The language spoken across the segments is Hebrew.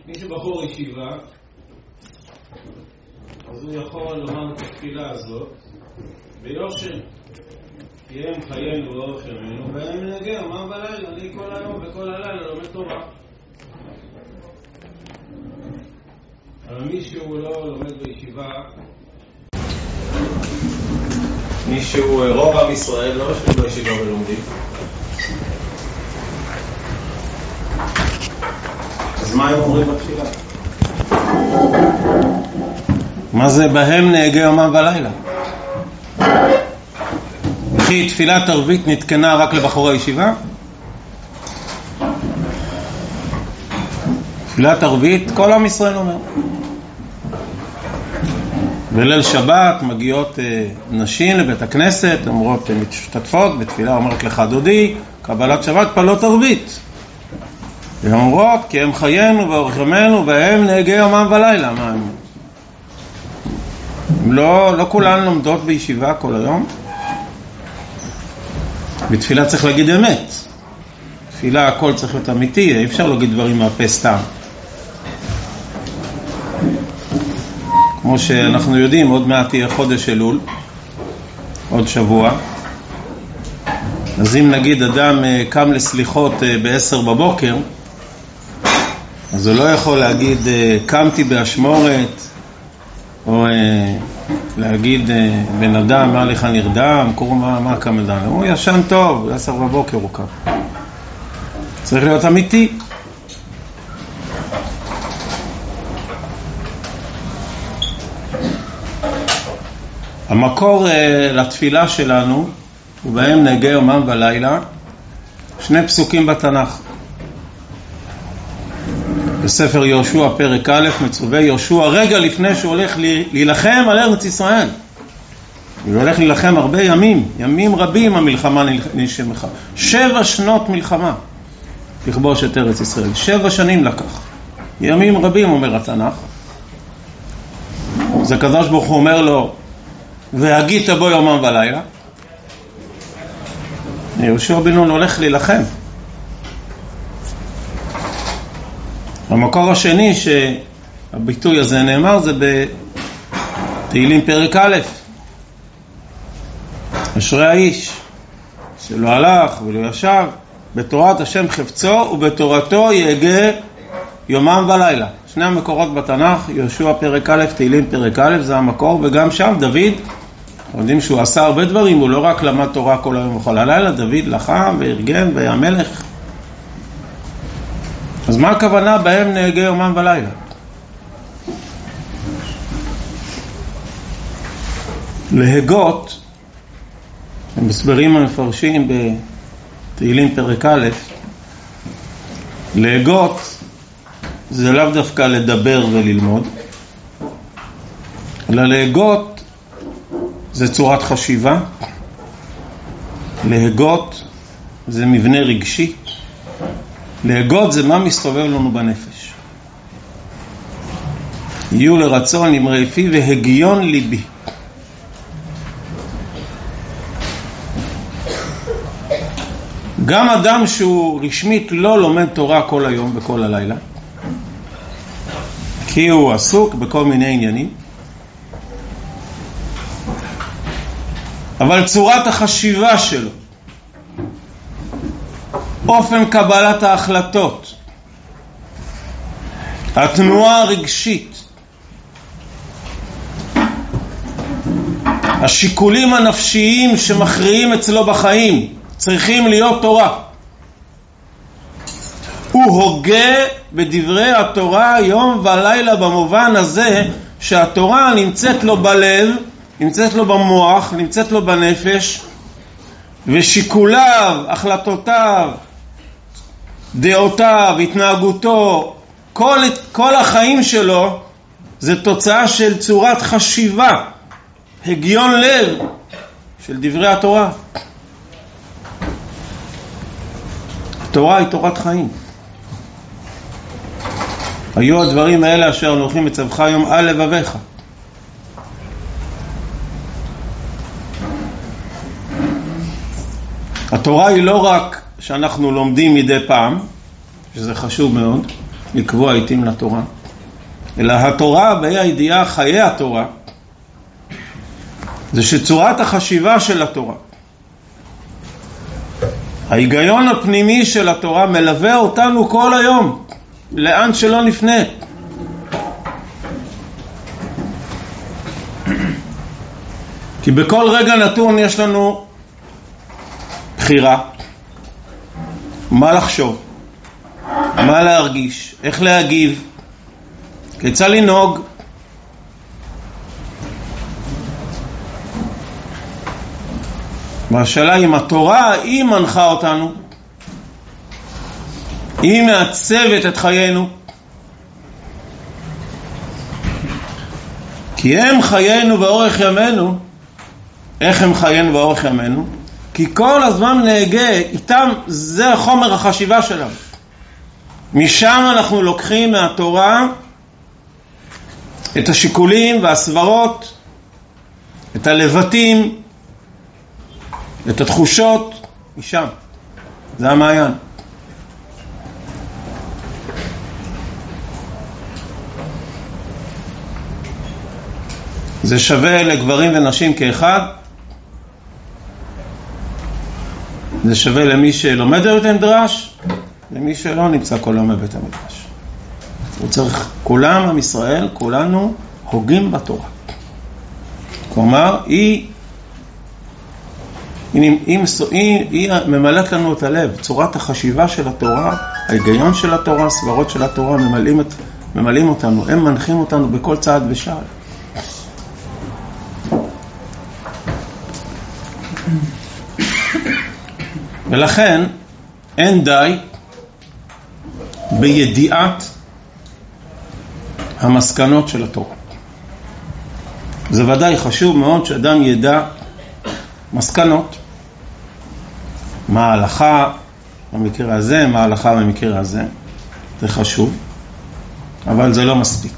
מי שבחור ישיבה, אז הוא יכול לומר את התפילה הזאת ביושר. תהיה עם חיינו ואורך ימינו, והם נגיע, מה בלילה? אני כל היום וכל הלילה לומד תורה. אבל מי שהוא לא לומד בישיבה, מי שהוא רוב עם ישראל לא יושבים בישיבה ולומדים, אז מה הם אומרים בתפילה? מה זה בהם נהגה יומם ולילה? וכי תפילת ערבית נתקנה רק לבחורי הישיבה? תפילת ערבית כל עם ישראל אומר. בליל שבת מגיעות נשים לבית הכנסת, אומרות משתתפות בתפילה, אומרת לך דודי, קבלת שבת פלות ערבית. והן אומרות כי הם חיינו ואורך ימינו והם נהגה יומם ולילה. מה הם? לא כולן לומדות בישיבה כל היום. בתפילה צריך להגיד אמת. תפילה הכל צריך להיות אמיתי, אי אפשר להגיד דברים מהפה סתם. כמו שאנחנו יודעים, עוד מעט יהיה חודש אלול, עוד שבוע. אז אם נגיד אדם קם לסליחות ב-10 בבוקר, אז הוא לא יכול להגיד קמתי באשמורת, או להגיד בן אדם מה לך נרדם, קוראים מה קם אדם. הוא ישן טוב, 10 בבוקר הוא קם. צריך להיות אמיתי. המקור לתפילה שלנו, ובהם נהגה יומם ולילה, 2 פסוקים בתנ"ך. בספר יהושע פרק א' מצווה יהושע רגע לפני שהוא הולך להילחם על ארץ ישראל. הוא הולך להילחם הרבה ימים רבים המלחמה נשמחה. 7 שנות מלחמה לכבוש את ארץ ישראל. 7 שנים לקח. ימים רבים אומר התנ"ך. אז הקדוש ברוך הוא אומר לו והגית בו יומם ולילה. יהושע בן נון הולך להילחם. המקור השני שהביטוי הזה נאמר זה בתהילים פרק א'. אשרי האיש שלא הלך ולא ישב בתורת השם חפצו ובתורתו יהגה יומם ולילה. 2 המקורות בתנ"ך, יהושע פרק א', תהילים פרק א', זה המקור, וגם שם דוד, יודעים שהוא עשה הרבה דברים, הוא לא רק למד תורה כל היום וכל הלילה, דוד לחם וארגן והיה מלך. אז מה הכוונה בהם נהגה יומם ולילה? להגות, הם מסברים המפרשים בתהילים פרק א', להגות זה לאו דווקא לדבר וללמוד, אלא להגות זה צורת חשיבה, להגות זה מבנה רגשי, להגות זה מה מסתובב לנו בנפש. יהיו לרצון אמרי פי והגיון ליבי. גם אדם שהוא רשמית לא לומד תורה כל היום וכל הלילה, כי הוא עסוק בכל מיני עניינים, אבל צורת החשיבה שלו, אופן קבלת ההחלטות, התנועה הרגשית, השיקולים הנפשיים שמכריעים אצלו בחיים צריכים להיות תורה. הוא הוגה בדברי התורה יום ולילה, במובן הזה שהתורה נמצאת לו בלב, נמצאת לו במוח, נמצאת לו בנפש, ושיקוליו, החלטותיו, דעותיו, התנהגותו, כל החיים שלו זה תוצאה של צורת חשיבה, הגיון לב של דברי התורה. התורה היא תורת חיים. היו הדברים האלה אשר אנוכי מצווך היום על לבביך. התורה היא לא רק שאנחנו לומדים מדי פעם, שזה חשוב מאוד, לקבוע עיתים לתורה, אלא התורה, בה"א הידיעה, חיי התורה, זה שצורת החשיבה של התורה, ההיגיון הפנימי של התורה מלווה אותנו כל היום, לאן שלא נפנה. כי בכל רגע נתון יש לנו בחירה, מה לחשוב, מה להרגיש, איך להגיב, כיצד לנהוג. והשאלה אם התורה היא מנחה אותנו, היא מעצבת את חיינו, כי הם חיינו ואורך ימינו. איך הם חיינו ואורך ימינו? כי כל הזמן נהגה איתם, זה חומר החשיבה שלנו. משם אנחנו לוקחים מהתורה את השיקולים והסברות, את הלבטים, את התחושות, משם. זה המעיין. זה שווה לגברים ונשים כאחד. זה שווה למי שלומד בבית המדרש, למי שלא נמצא כל יום בבית המדרש. הוא צריך, כולם עם ישראל, כולנו הוגים בתורה. כלומר, היא ממלאת לנו את הלב, צורת החשיבה של התורה, ההיגיון של התורה, הסברות של התורה ממלאים אותנו, הם מנחים אותנו בכל צעד ושעל. ולכן אין די בידיעת המסקנות של התורה. זה ודאי חשוב מאוד שאדם ידע מסקנות, מה ההלכה במקרה הזה, מה ההלכה במקרה הזה. זה חשוב, אבל זה לא מספיק.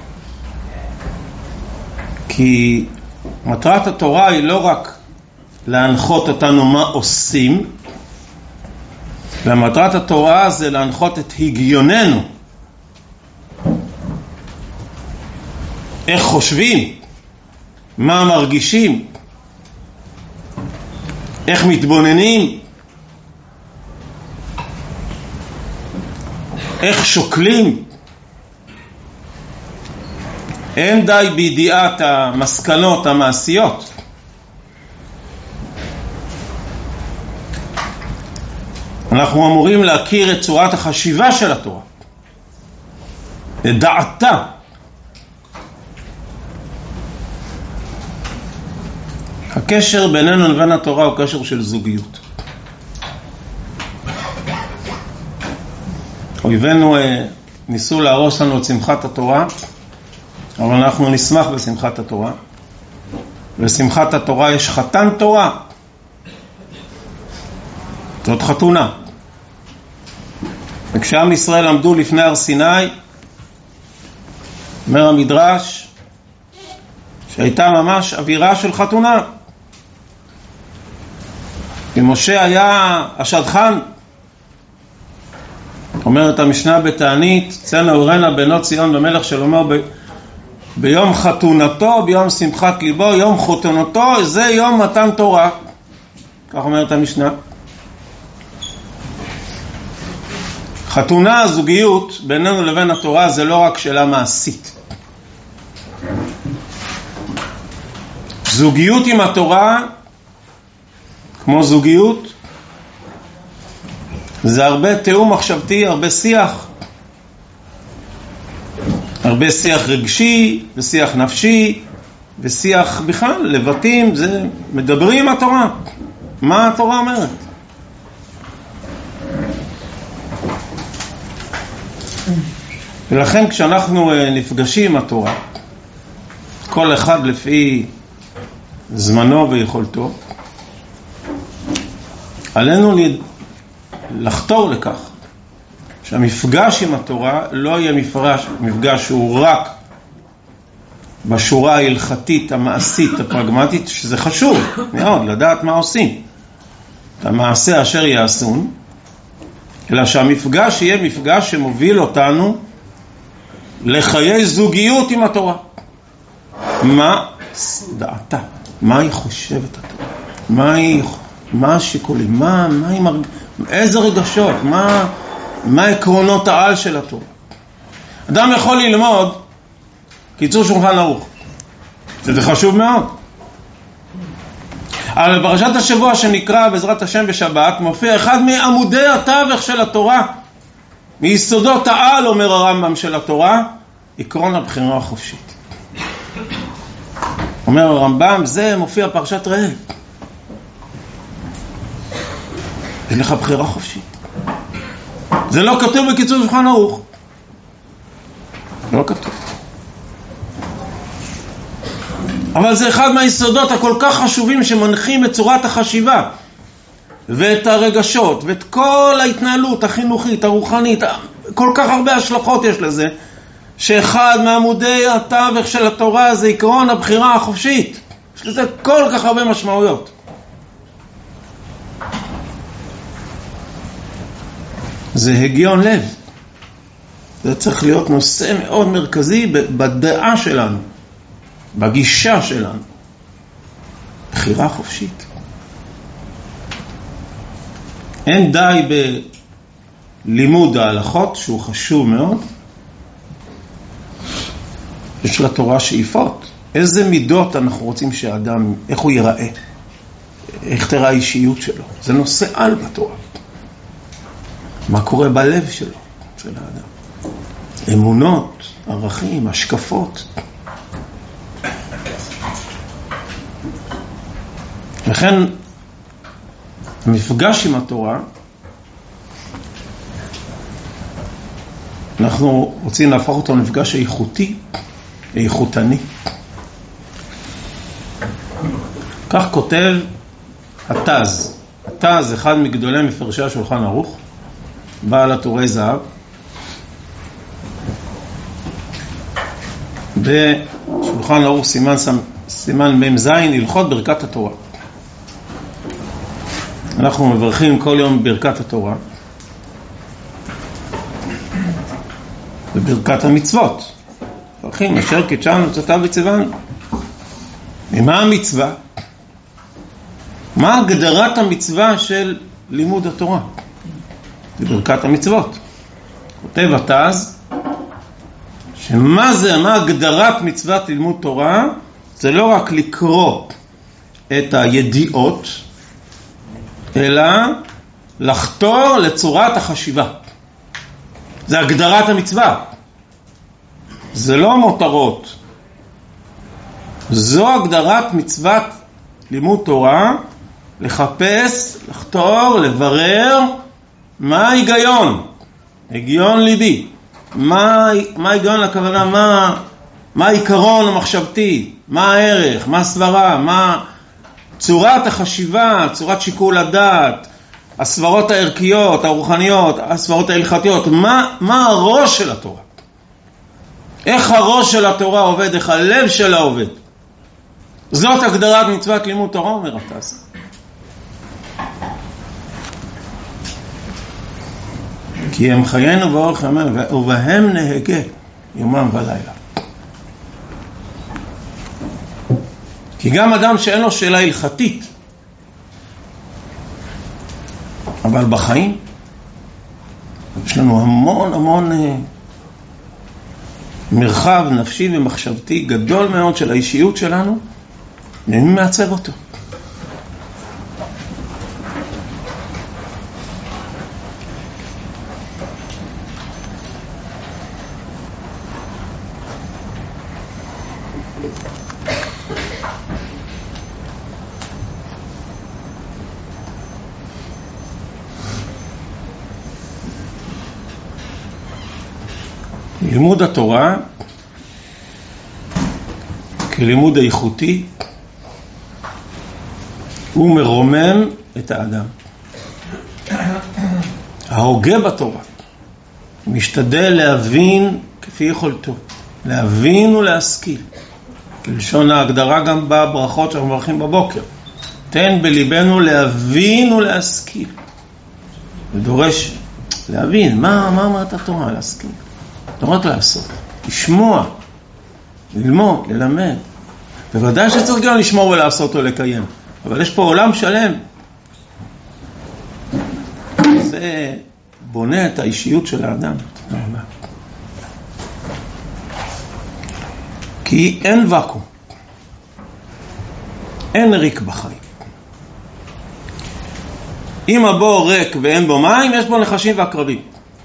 כי מטרת התורה היא לא רק להנחות אותנו מה עושים, ומטרת התורה זה להנחות את הגיוננו, איך חושבים, מה מרגישים, איך מתבוננים, איך שוקלים. אין די בידיעת המסקנות המעשיות. אנחנו אמורים להכיר את צורת החשיבה של התורה, את דעתה. הקשר בינינו לבין התורה הוא קשר של זוגיות. אויבינו ניסו להרוס לנו את שמחת התורה, אבל אנחנו נשמח בשמחת התורה. בשמחת התורה יש חתן תורה. זאת חתונה. וכשעם ישראל עמדו לפני הר סיני, אומר המדרש, שהייתה ממש אווירה של חתונה. ומשה היה השדכן. אומרת המשנה בתענית, צאנה ורנה בנות ציון במלך שלמה ביום חתונתו, ביום שמחת ליבו, יום חתונתו, זה יום מתן תורה. כך אומרת המשנה. חתונה, זוגיות, בינינו לבין התורה, זה לא רק שאלה מעשית. זוגיות עם התורה, כמו זוגיות, זה הרבה תיאום מחשבתי, הרבה שיח. הרבה שיח רגשי, ושיח נפשי, ושיח בכלל, לבטים, זה מדברים עם התורה. מה התורה אומרת? ולכן כשאנחנו נפגשים עם התורה, כל אחד לפי זמנו ויכולתו, עלינו לחתור לכך שהמפגש עם התורה לא יהיה מפגש שהוא רק בשורה ההלכתית, המעשית, הפרגמטית, שזה חשוב מאוד לדעת מה עושים. את המעשה אשר יעשון, אלא שהמפגש יהיה מפגש שמוביל אותנו לחיי זוגיות עם התורה. מה דעתה? מה היא חושבת התורה? מה השיקולים? איזה רגשות? מה עקרונות העל של התורה? אדם יכול ללמוד קיצור שולחן ערוך, זה חשוב מאוד. אבל בפרשת השבוע שנקרא בעזרת השם בשבת מופיע אחד מעמודי התווך של התורה, מיסודות העל, אומר הרמב"ם, של התורה, עקרון הבחירה החופשית. אומר הרמב"ם, זה מופיע פרשת ראה. יש לך בחירה חופשית. זה לא כתוב בקיצור שולחן ערוך. לא כתוב. אבל זה אחד מהיסודות הכל כך חשובים שמנחים את צורת החשיבה ואת הרגשות ואת כל ההתנהלות החינוכית, הרוחנית. כל כך הרבה השלכות יש לזה, שאחד מעמודי התווך של התורה זה עקרון הבחירה החופשית. יש לזה כל כך הרבה משמעויות. זה הגיון לב. זה צריך להיות נושא מאוד מרכזי בדעה שלנו, בגישה שלנו. בחירה חופשית. אין די בלימוד ההלכות, שהוא חשוב מאוד. יש לתורה שאיפות. איזה מידות אנחנו רוצים שהאדם, איך הוא ייראה? איך תראה האישיות שלו? זה נושא על בתורה. מה קורה בלב שלו, של האדם? אמונות, ערכים, השקפות. לכן המפגש עם התורה, אנחנו רוצים להפוך אותו למפגש איכותי, איכותני. כך כותב התז. התז, אחד מגדולי מפרשי השולחן ערוך, בעל הטורי זהב, בשולחן ערוך סימן מ"ז, הלכות ברכת התורה. אנחנו מברכים כל יום ברכת התורה בברכת המצוות. מברכים אשר קידשנו צאתה וציוונו. ממה המצווה? מה הגדרת המצווה של לימוד התורה? בברכת המצוות. כותב התז שמה זה, מה הגדרת מצוות לימוד תורה? זה לא רק לקרוא את הידיעות, אלא לחתור לצורת החשיבה. זה הגדרת המצווה. זה לא מותרות. זו הגדרת מצוות לימוד תורה, לחפש, לחתור, לברר מה ההיגיון, היגיון ליבי. מה ההיגיון לכוונה, מה העיקרון המחשבתי, מה הערך, מה הסברה, מה צורת החשיבה, צורת שיקול הדעת, הסברות הערכיות, הרוחניות, הסברות ההלכתיות, מה הראש של התורה? איך הראש של התורה עובד, איך הלב שלה עובד? זאת הגדרת מצוות לימוד תורה, אומר התז. כי הם חיינו באורך ימינו, ובהם נהגה יומם ולילה. כי גם אדם שאין לו שאלה הלכתית, אבל בחיים יש לנו המון מרחב נפשי ומחשבתי גדול מאוד של האישיות שלנו, מי מעצב אותו? לימוד התורה כלימוד איכותי הוא מרומם את האדם. ההוגה בתורה משתדל להבין כפי יכולתו, להבין ולהשכיל. כלשון ההגדרה גם בברכות שאנחנו מברכים בבוקר. תן בליבנו להבין ולהשכיל. זה דורש להבין מה אומרת התורה, להסכים. לא רק לעשות, לשמוע, ללמוד, ללמד. בוודאי שצריך גם לשמור ולעשות או לקיים, אבל יש פה עולם שלם. זה בונה את האישיות של האדם. כי אין וקום, אין ריק בחיים. אם הבור ריק ואין בו מים, יש בו נחשים ועקרבים.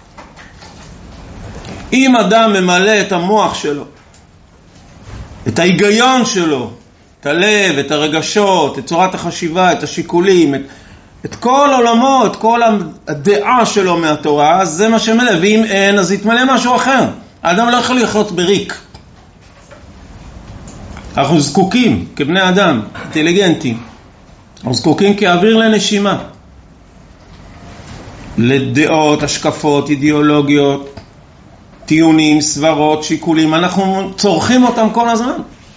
אם אדם ממלא את המוח שלו, את ההיגיון שלו, את הלב, את הרגשות, את צורת החשיבה, את השיקולים, את כל עולמו, את כל הדעה שלו מהתורה, אז זה מה שמלא. ואם אין, אז יתמלא משהו אחר. האדם לא יכול לחיות בריק. אנחנו זקוקים, כבני אדם, אינטליגנטים, אנחנו זקוקים כאוויר לנשימה, לדעות, השקפות, אידיאולוגיות, טיעונים, סברות, שיקולים. אנחנו צורכים אותם כל הזמן.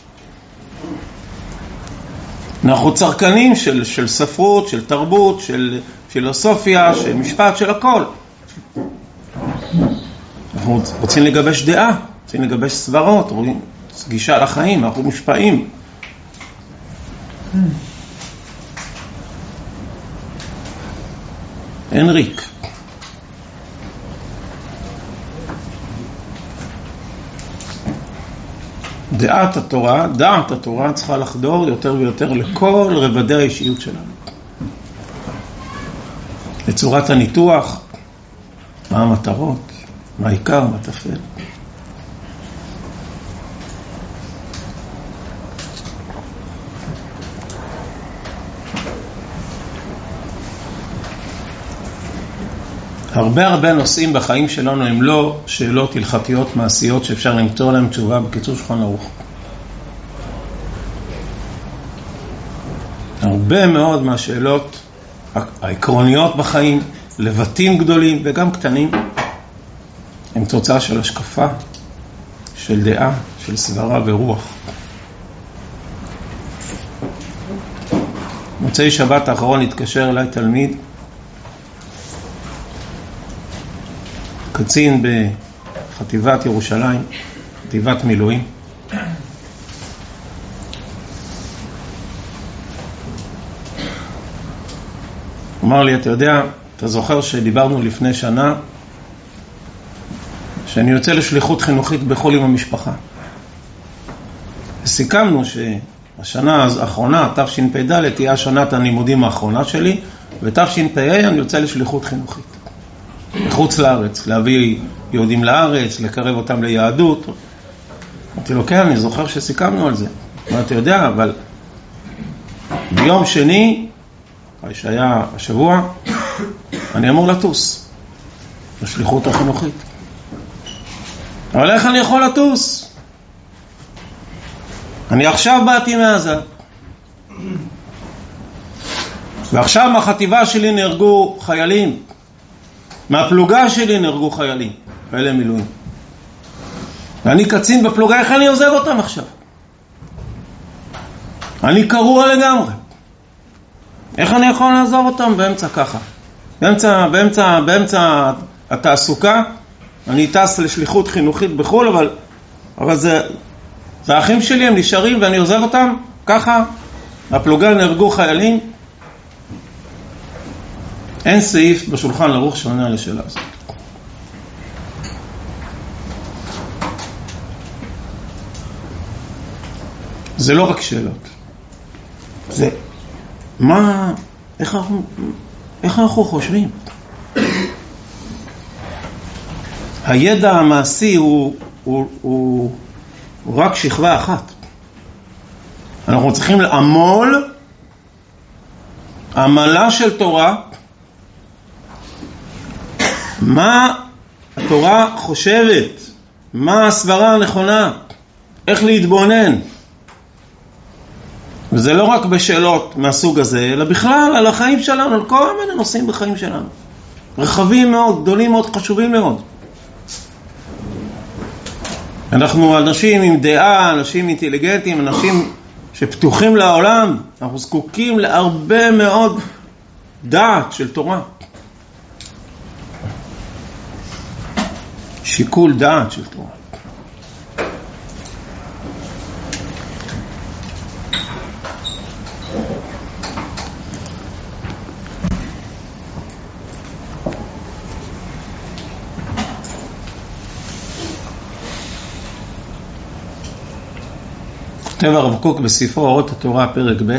אנחנו צרכנים של ספרות, של תרבות, של פילוסופיה, של משפט, של הכל. אנחנו רוצים לגבש דעה, רוצים לגבש סברות, רואים גישה לחיים, אנחנו מושפעים. אין ריק. דעת התורה צריכה לחדור יותר ויותר לכל רבדי האישיות שלנו. לצורת הניתוח, מה המטרות, מה העיקר, מה תפל. הרבה נושאים בחיים שלנו הם לא שאלות הלכתיות מעשיות שאפשר למצוא להם תשובה בקיצור שולחן ערוך. הרבה מאוד מהשאלות העקרוניות בחיים, לבטים גדולים וגם קטנים, הם תוצאה של השקפה, של דעה, של סברה ורוח. מוצאי שבת האחרון התקשר אליי תלמיד, קצין בחטיבת ירושלים, חטיבת מילואים. אמר לי, אתה יודע, אתה זוכר שדיברנו לפני שנה שאני יוצא לשליחות חינוכית בחול עם המשפחה. וסיכמנו שהשנה האחרונה, תשפ"ד, תהיה השנת הלימודים האחרונה שלי, ותשפ"ה אני יוצא לשליחות חינוכית. בחוץ לארץ, להביא יהודים לארץ, לקרב אותם ליהדות. אמרתי לו, כן, אני זוכר שסיכמנו על זה. אמרתי, אתה יודע, אבל ביום שני, שהיה השבוע, אני אמור לטוס לשליחות החינוכית. אבל איך אני יכול לטוס? אני עכשיו באתי מעזה. ועכשיו מהחטיבה שלי נהרגו חיילים. מהפלוגה שלי נהרגו חיילים, חיילי מילואים. ואני קצין בפלוגה, איך אני עוזב אותם עכשיו? אני קרוע לגמרי. איך אני יכול לעזור אותם באמצע ככה? באמצע התעסוקה, אני טס לשליחות חינוכית בחול, אבל זה האחים שלי, הם נשארים ואני עוזב אותם ככה. הפלוגה נהרגו חיילים. אין סעיף בשולחן ערוך שעונה על השאלה הזאת. זה לא רק שאלות. זה איך אנחנו חושבים? הידע המעשי הוא רק שכבה אחת. אנחנו צריכים לעמול עמלה של תורה, מה התורה חושבת, מה הסברה הנכונה, איך להתבונן. וזה לא רק בשאלות מהסוג הזה, אלא בכלל על החיים שלנו, על כל מיני נושאים בחיים שלנו. רחבים מאוד, גדולים מאוד, חשובים מאוד. אנחנו אנשים עם דעה, אנשים אינטליגנטים, אנשים שפתוחים לעולם. אנחנו זקוקים להרבה מאוד דעת של תורה. שיקול דעת של תורה. כותב הרב קוק בספרו אורות התורה פרק ב'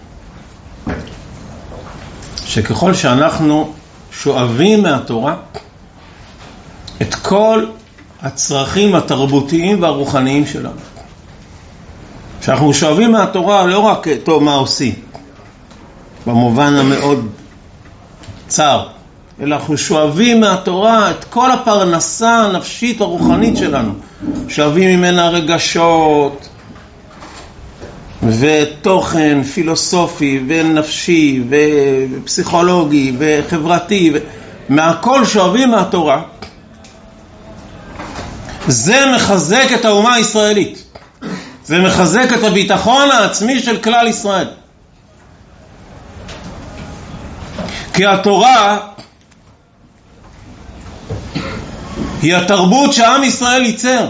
שככל שאנחנו שואבים מהתורה את כל הצרכים התרבותיים והרוחניים שלנו, שאנחנו שואבים מהתורה לא רק טוב מה עושים במובן המאוד צר, אלא אנחנו שואבים מהתורה את כל הפרנסה הנפשית הרוחנית שלנו, שואבים ממנה רגשות ותוכן פילוסופי ונפשי ופסיכולוגי וחברתי, מהכל שואבים מהתורה. זה מחזק את האומה הישראלית, זה מחזק את הביטחון העצמי של כלל ישראל, כי התורה היא התרבות שעם ישראל ייצר,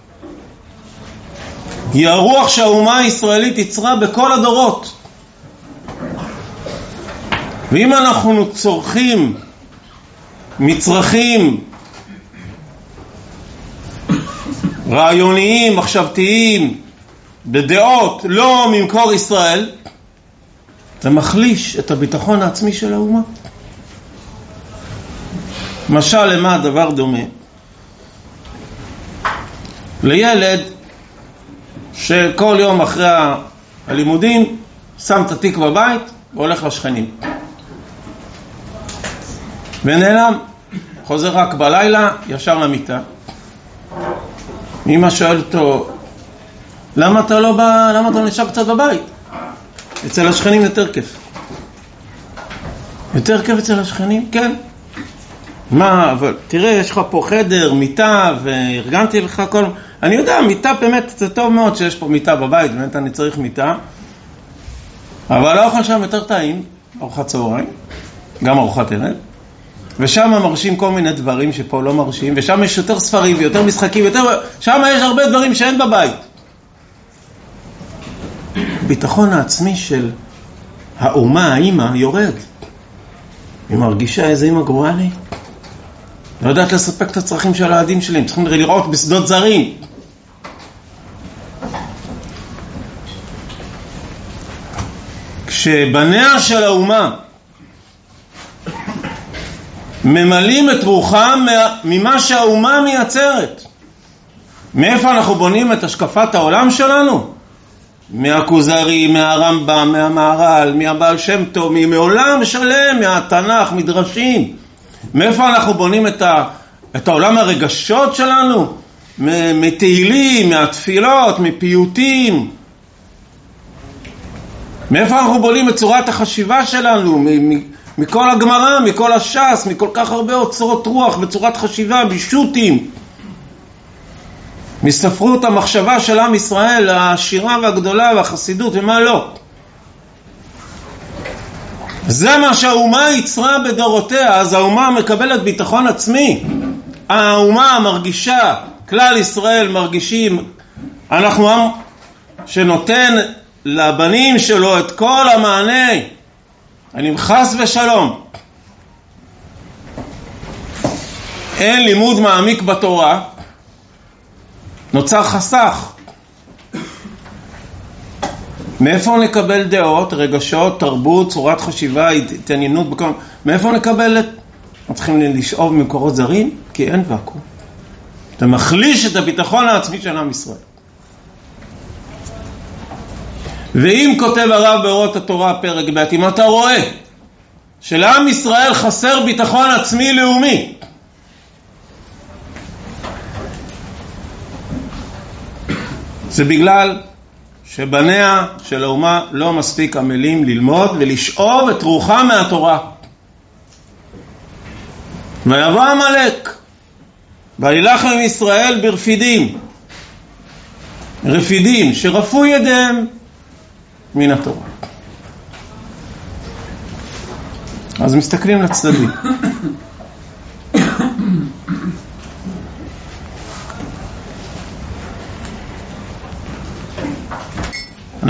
היא הרוח שהאומה הישראלית יצרה בכל הדורות. ואם אנחנו צורכים מצרכים רעיוניים, מחשבתיים, בדעות לא ממקור ישראל, זה מחליש את הביטחון העצמי של האומה. משל למה הדבר דומה? לילד שכל יום אחרי הלימודים שם את התיק בבית והולך לשכנים ונעלם, חוזר רק בלילה ישר למיטה. אמא שואלת אותו, למה אתה לא בא, למה אתה נשאר קצת בבית? אצל השכנים יותר כיף. יותר כיף אצל השכנים? כן. מה, אבל תראה, יש לך פה חדר, מיטה, וארגנתי לך כל... אני יודע, מיטה באמת, זה טוב מאוד שיש פה מיטה בבית, באמת אני צריך מיטה, אבל האוכל שם יותר טעים, ארוחת צהריים, גם ארוחת ערב, ושם מרשים כל מיני דברים שפה לא מרשים, ושם יש יותר ספרים ויותר משחקים, שם יש הרבה דברים שאין בבית. ביטחון העצמי של האומה, האמא, יורד. היא מרגישה איזה אמא גרועה לי. לא יודעת לספק את הצרכים של הילדים שלי, הם צריכים לראות בשדות זרים. כשבניה של האומה ממלאים את רוחם ממה שהאומה מייצרת, מאיפה אנחנו בונים את השקפת העולם שלנו? מהכוזרי, מהרמב"ם, מהמהר"ל, מהבעל שם טוב, מעולם שלם, מהתנ"ך, מדרשים. מאיפה אנחנו בונים את העולם הרגשות שלנו? מתהילים, מהתפילות, מפיוטים. מאיפה אנחנו בונים את צורת החשיבה שלנו? מכל הגמרא, מכל הש"ס, מכל כך הרבה אוצרות רוח וצורת חשיבה, בישוטים. מספרות המחשבה של עם ישראל, השירה והגדולה והחסידות ומה לא. זה מה שהאומה יצרה בדורותיה, אז האומה מקבלת ביטחון עצמי. האומה מרגישה, כלל ישראל מרגישים, אנחנו עם שנותן לבנים שלו את כל המענה. אני חס ושלום. אין לימוד מעמיק בתורה, נוצר חסך. מאיפה נקבל דעות, רגשות, תרבות, צורת חשיבה, התעניינות בכל... מאיפה נקבל את... אנחנו צריכים לשאוב ממקורות זרים? כי אין ואקום. אתה מחליש את הביטחון העצמי של עם ישראל. ואם כותב הרב באורות התורה פרק ב', אם אתה רואה שלעם ישראל חסר ביטחון עצמי לאומי, זה בגלל שבניה של האומה לא מספיק עמלים ללמוד ולשאוב את רוחם מהתורה. ויבוא עמלק וילך עם ישראל ברפידים, רפידים שרפו ידיהם מן התורה. אז מסתכלים לצדדים.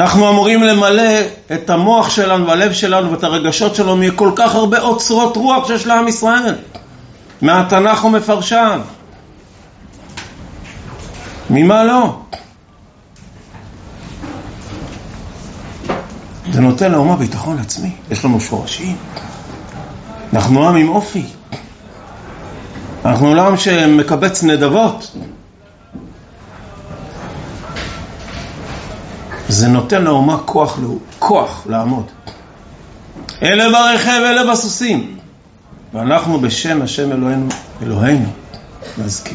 אנחנו אמורים למלא את המוח שלנו והלב שלנו ואת הרגשות שלנו מכל כך הרבה אוצרות רוח שיש לעם ישראל, מהתנ"ך ומפרשיו. ממה לא? זה נותן לאומה ביטחון עצמי. יש לנו שורשים. אנחנו עם אופי. אנחנו עולם שמקבץ נדבות. זה נותן לאומה כוח לעמוד. אלה ברכב, אלה בסוסים. ואנחנו בשם השם אלוהינו נזכיר.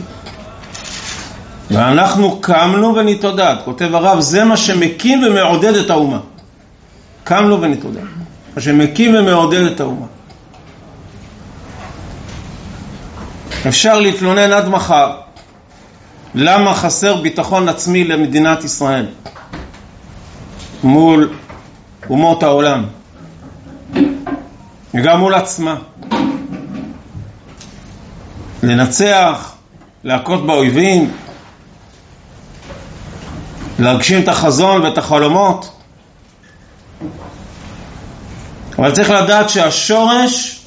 ואנחנו קמנו ונתעודד. כותב הרב, זה מה שמקים ומעודד את האומה. קמנו ונתעודד. מה שמקים ומעודד את האומה. אפשר להתלונן עד מחר. למה חסר ביטחון עצמי למדינת ישראל מול אומות העולם וגם מול עצמה? לנצח, להכות באויבים, להגשים את החזון ואת החלומות. אבל צריך לדעת שהשורש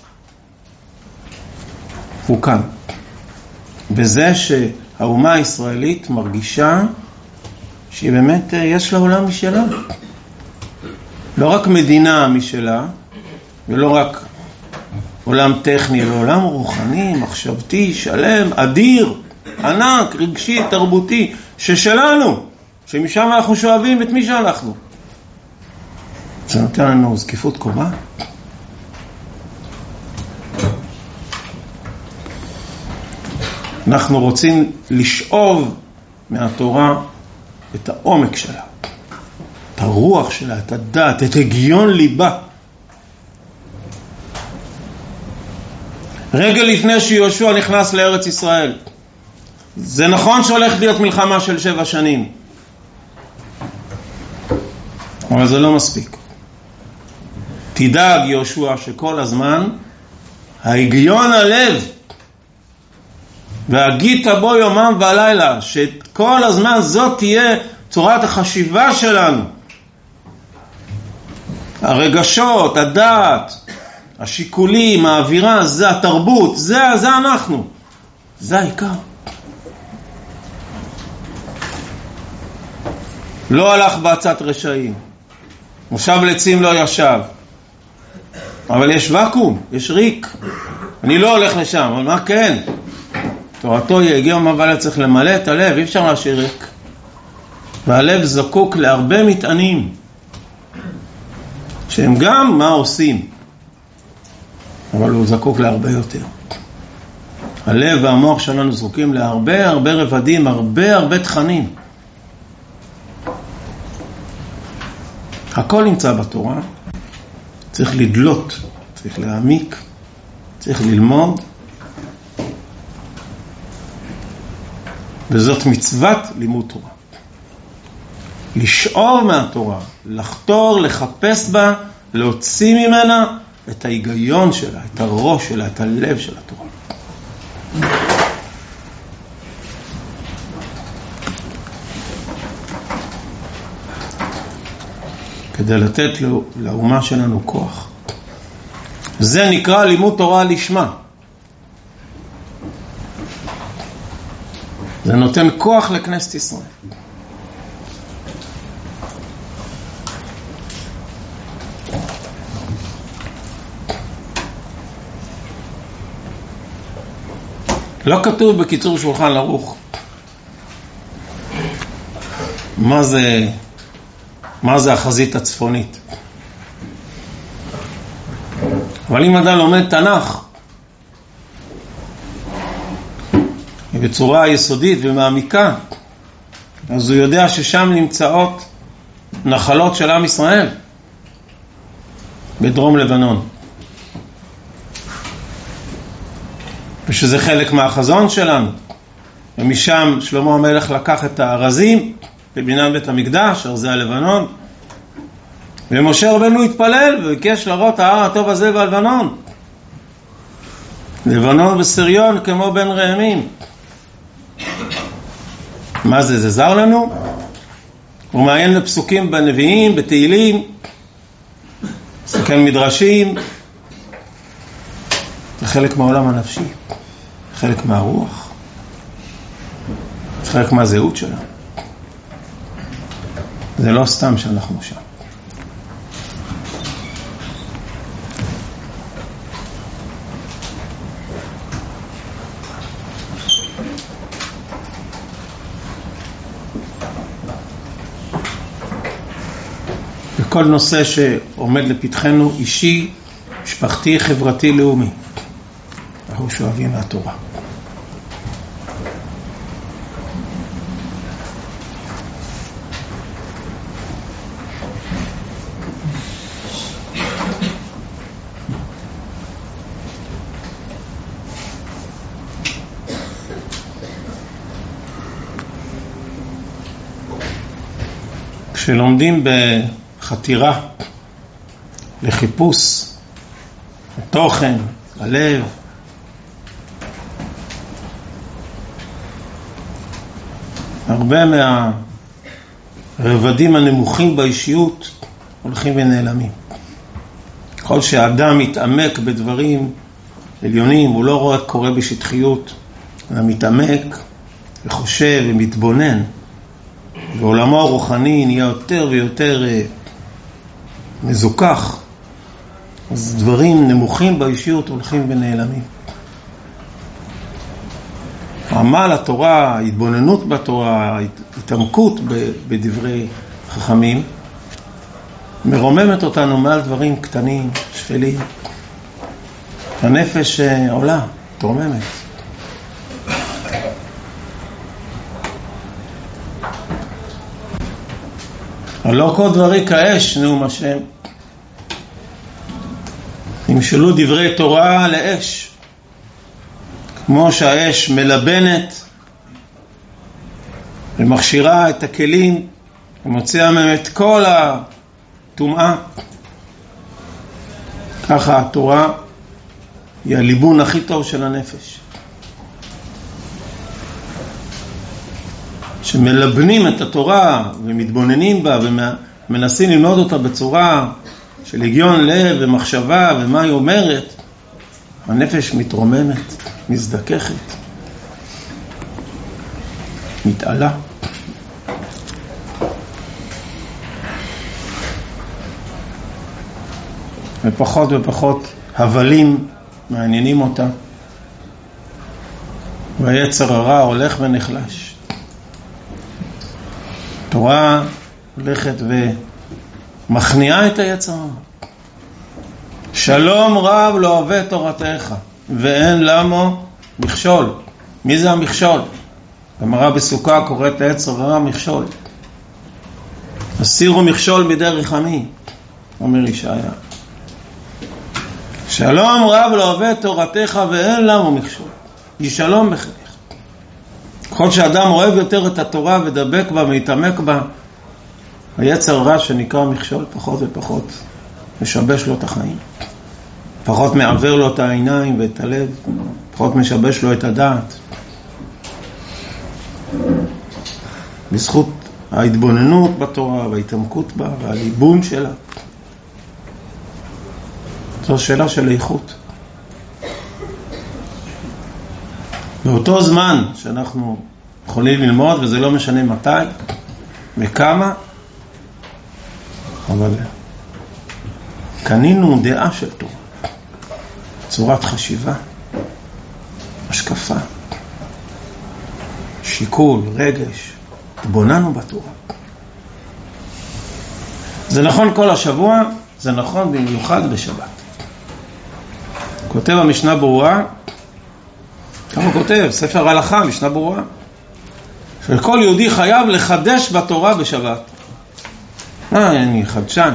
הוא כאן. בזה שהאומה הישראלית מרגישה שהיא באמת יש לה עולם משלה. לא רק מדינה משלה, ולא רק עולם טכני, אלא עולם רוחני, מחשבתי, שלם, אדיר, ענק, רגשי, תרבותי, ששלנו, שמשם אנחנו שואבים את מי שאנחנו. זה נותן לנו זקיפות קומה. אנחנו רוצים לשאוב מהתורה את העומק שלה, את הרוח שלה, את הדעת, את הגיון ליבה. רגע לפני שיהושע נכנס לארץ ישראל, זה נכון שהולך להיות מלחמה של 7 שנים, אבל זה לא מספיק. תדאג יהושע שכל הזמן ההיגיון הלב והגית בו יומם ולילה, שכל הזמן זאת תהיה צורת החשיבה שלנו. הרגשות, הדעת, השיקולים, האווירה, זה התרבות, זה אנחנו. זה העיקר. לא הלך בעצת רשעים. מושב לצים לא ישב. אבל יש וקום, יש ריק. אני לא הולך לשם, אבל מה כן? תורתו יגיע ומבלה, צריך למלא את הלב, אי אפשר להשאיר ריק. והלב זקוק להרבה מטענים, שהם גם מה עושים, אבל הוא זקוק להרבה יותר. הלב והמוח שלנו זקוקים להרבה רבדים, הרבה תכנים. הכל נמצא בתורה, צריך לדלות, צריך להעמיק, צריך ללמוד, וזאת מצוות לימוד תורה. לשאוב מהתורה, לחתור, לחפש בה, להוציא ממנה את ההיגיון שלה, את הראש שלה, את הלב של התורה. כדי לתת לאומה שלנו כוח. זה נקרא לימוד תורה לשמה. זה נותן כוח לכנסת ישראל. לא כתוב בקיצור שולחן ערוך מה זה החזית הצפונית. אבל אם אדם לומד תנ"ך בצורה יסודית ומעמיקה, אז הוא יודע ששם נמצאות נחלות של עם ישראל בדרום לבנון, ושזה חלק מהחזון שלנו. ומשם שלמה המלך לקח את הארזים בבניין בית המקדש, ארזי הלבנון, ומשה רבנו התפלל וביקש לראות ההר הטוב הזה בלבנון. לבנון וסריון כמו בין רעמים. מה זה? זה זר לנו? הוא מעיין בפסוקים בנביאים, בתהילים, מסתכל מדרשים. זה חלק מהעולם הנפשי, חלק מהרוח, חלק מהזהות שלנו. זה לא סתם שאנחנו שם. בכל נושא שעומד לפתחנו, אישי, משפחתי, חברתי, לאומי, אנחנו שואבים מהתורה. כשלומדים בחתירה לחיפוש התוכן, הלב, הרבה מהרבדים הנמוכים באישיות הולכים ונעלמים. ככל שהאדם מתעמק בדברים עליונים, הוא לא רואה קורה בשטחיות, אלא מתעמק וחושב ומתבונן, ועולמו הרוחני נהיה יותר ויותר מזוכח, אז דברים נמוכים באישיות הולכים ונעלמים. עמל התורה, ההתבוננות בתורה, התעמקות בדברי חכמים, מרוממת אותנו מעל דברים קטנים, שפלים. הנפש עולה, תרוממת. הלא כל דברי כאש, נאום השם. נמשלו דברי תורה לאש. כמו שהאש מלבנת ומכשירה את הכלים ומוציאה מהם את כל הטומאה, ככה התורה היא הליבון הכי טוב של הנפש. שמלבנים את התורה ומתבוננים בה ומנסים ללמוד אותה בצורה של היגיון לב ומחשבה ומה היא אומרת, הנפש מתרוממת, מזדככת, מתעלה. ופחות ופחות הבלים מעניינים אותה, והיצר הרע הולך ונחלש. התורה הולכת ומכניעה את היצר הרע. שלום רב לא אוהב תורתך ואין למו מכשול. מי זה המכשול? הגמרא בסוכה קוראת ליצר הרע מכשול. הסירו מכשול בדרך עמי, אומר ישעיה. שלום רב לא אוהב תורתך ואין למו מכשול. היא שלום בחייך. ככל שאדם אוהב יותר את התורה ודבק בה ומתעמק בה, היצר הרע שנקרא מכשול פחות ופחות משבש לו את החיים, פחות מעבר לו את העיניים ואת הלב, פחות משבש לו את הדעת. בזכות ההתבוננות בתורה וההתעמקות בה והליבון שלה. זו שאלה של איכות. באותו זמן שאנחנו יכולים ללמוד, וזה לא משנה מתי וכמה, אבל קנינו דעה של תורה, צורת חשיבה, השקפה, שיקול, רגש, התבוננו בתורה. זה נכון כל השבוע, זה נכון במיוחד בשבת. כותב המשנה ברורה, כמה כותב? ספר הלכה, משנה ברורה, שכל יהודי חייב לחדש בתורה בשבת. אני חדשן.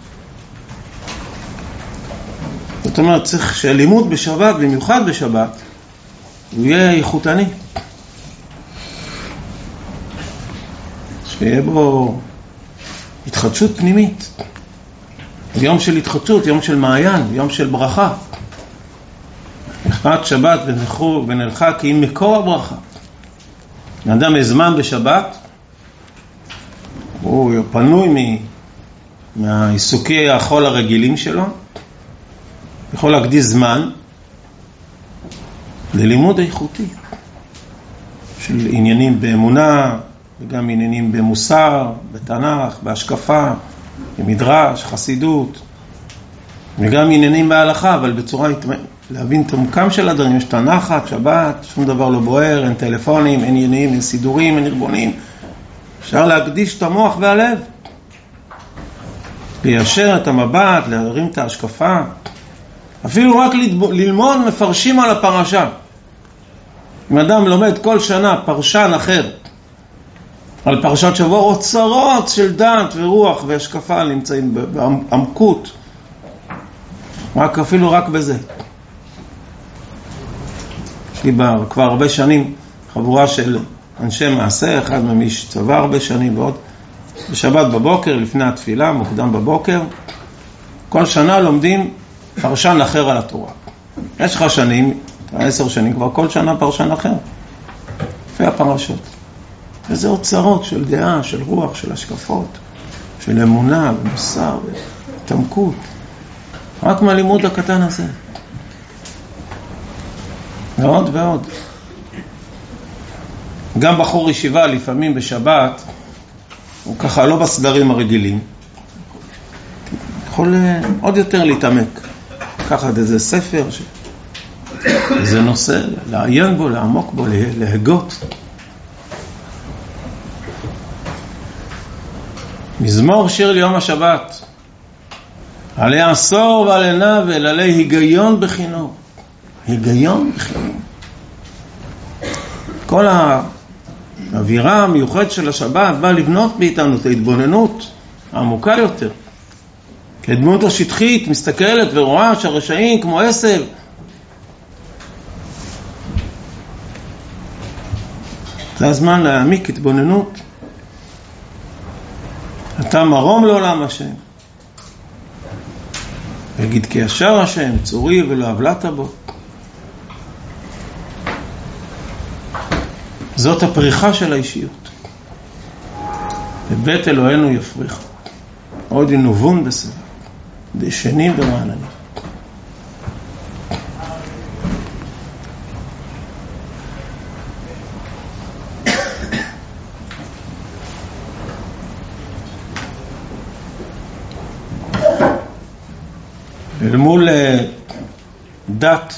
זאת אומרת, צריך שהלימוד בשבת, במיוחד בשבת, הוא יהיה איכותני. שיהיה בו התחדשות פנימית. יום של התחדשות, יום של מעיין, יום של ברכה. נכרת שבת ונלכה כי היא מקור הברכה. האדם הזמן בשבת, הוא פנוי מהעיסוקי החול הרגילים שלו, יכול להקדיש זמן ללימוד איכותי של עניינים באמונה, וגם עניינים במוסר, בתנ"ך, בהשקפה, במדרש, חסידות, וגם עניינים בהלכה, אבל בצורה להבין את עומקם של הדברים. יש תנחת, שבת, שום דבר לא בוער, אין טלפונים, אין עניינים, אין סידורים, אין ארגונים. אפשר להקדיש את המוח והלב, ליישר את המבט, להרים את ההשקפה, אפילו רק ללמוד מפרשים על הפרשה. אם אדם לומד כל שנה פרשן אחר על פרשת שבוע, אוצרות של דעת ורוח והשקפה נמצאים בעמקות, אפילו רק בזה. יש לי כבר הרבה שנים חבורה של אנשי מעשה, אחד ממש צבא הרבה שנים, ועוד בשבת בבוקר לפני התפילה, מוקדם בבוקר, כל שנה לומדים פרשן אחר על התורה. יש לך שנים, 10 שנים כבר, כל שנה פרשן אחר לפי הפרשות. וזה אוצרות של דעה, של רוח, של השקפות, של אמונה ומוסר ותמקות, רק מהלימוד הקטן הזה, ועוד ועוד. גם בחור ישיבה לפעמים בשבת הוא ככה לא בסדרים הרגילים, יכול עוד יותר להתעמק, לקחת איזה ספר, איזה נושא, לעיין בו, לעמוק בו, להגות. מזמור שיר ליום השבת, עלי עשור ועלי נבל, עלי היגיון בחינו. היגיון בחינו. כל האווירה המיוחד של השבת באה לבנות מאיתנו את ההתבוננות העמוקה יותר. כי הדמות השטחית מסתכלת ורואה שהרשעים כמו עשב. זה הזמן להעמיק התבוננות. אתה מרום לעולם השם. ויגיד כי ישר השם, צורי ולא הבלעת בו. זאת הפריחה של האישיות. ובית אלוהינו יפריך. עוד ינובון בסביבה. דשנים ורעננים. אל מול דת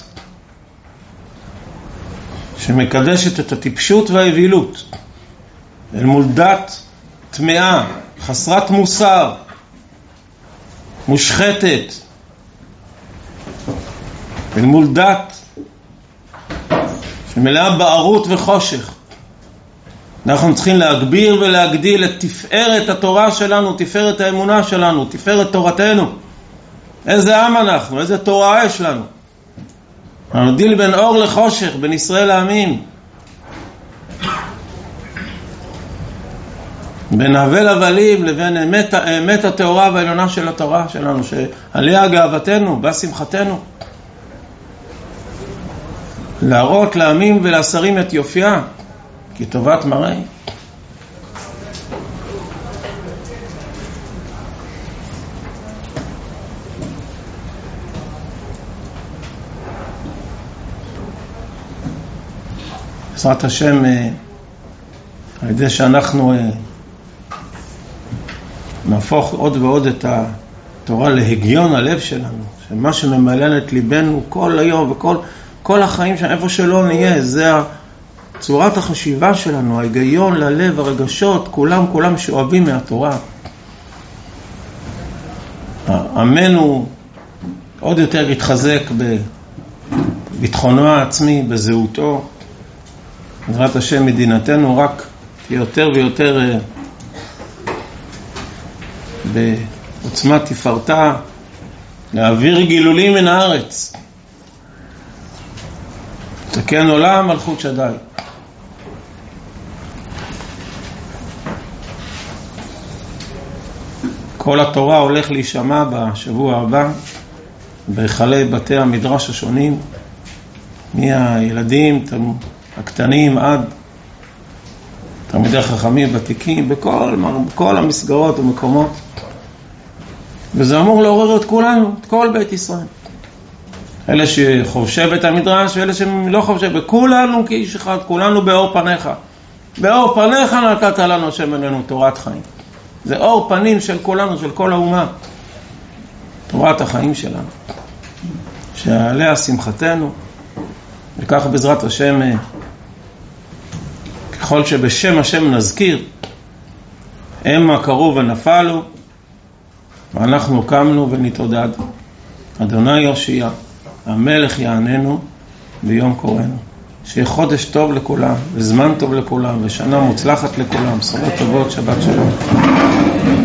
שמקדשת את הטיפשות והאווילות, אל מול דת טמאה, חסרת מוסר, מושחתת, אל מול דת שמלאה בערות וחושך, אנחנו צריכים להגביר ולהגדיל את תפארת התורה שלנו, תפארת האמונה שלנו, תפארת תורתנו. איזה עם אנחנו, איזה תורה יש לנו. הנדיל בין אור לחושך, בין ישראל לעמים, בין הבל הבלים לבין האמת התאורה והעליונה של התורה שלנו, שעליה גאוותנו, בה שמחתנו. להראות לעמים ולשרים את יופייה, כי טובת מראי. בעזרת השם, על ידי שאנחנו נהפוך עוד ועוד את התורה להגיון הלב שלנו, שמה שממלא את ליבנו כל היום וכל החיים שם, איפה שלא נהיה, זה צורת החשיבה שלנו, ההיגיון ללב, הרגשות, כולם שואבים מהתורה. עמנו עוד יותר יתחזק בביטחונו העצמי, בזהותו. בעזרת השם מדינתנו רק יותר ויותר בעוצמת תפארתה, להעביר גילולים מן הארץ, תקן עולם מלכות שדי. כל התורה הולך להישמע בשבוע הבא בהיכלי בתי המדרש השונים, מהילדים הקטנים עד תלמידי חכמים, ותיקים, בכל המסגרות ומקומות. וזה אמור לעורר את כולנו, את כל בית ישראל. אלה שחובשי בית המדרש ואלה שלא חובשי, וכולנו כאיש אחד, כולנו באור פניך. באור פניך נתת לנו השם אלינו תורת חיים. זה אור פנים של כולנו, של כל האומה. תורת החיים שלנו. שעליה שמחתנו, וכך בעזרת השם, ככל שבשם השם נזכיר, המה קראו ונפלו, ואנחנו קמנו ונתעודד. אדוני יושיע, המלך יעננו ביום קוראנו. שיהיה חודש טוב לכולם, וזמן טוב לכולם, ושנה מוצלחת לכולם, בשורות טובות, שבת שלום.